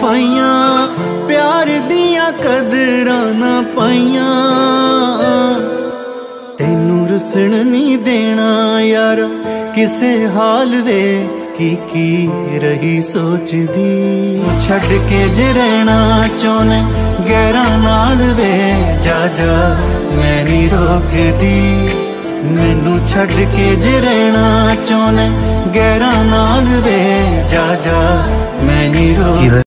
पाइया, प्यार दियां कदरां ना पाइया। तैनू रुसण नहीं देना यार किसे हाल वे, की रही सोचदी। छड़ के जे रहना चाहने गैरां नाल वे, जा जा मैं नहीं रोकदी। मैनू छड़ के जे रहना चाहने गैरां नाल वे, जा जा मैं नहीं रोकदी।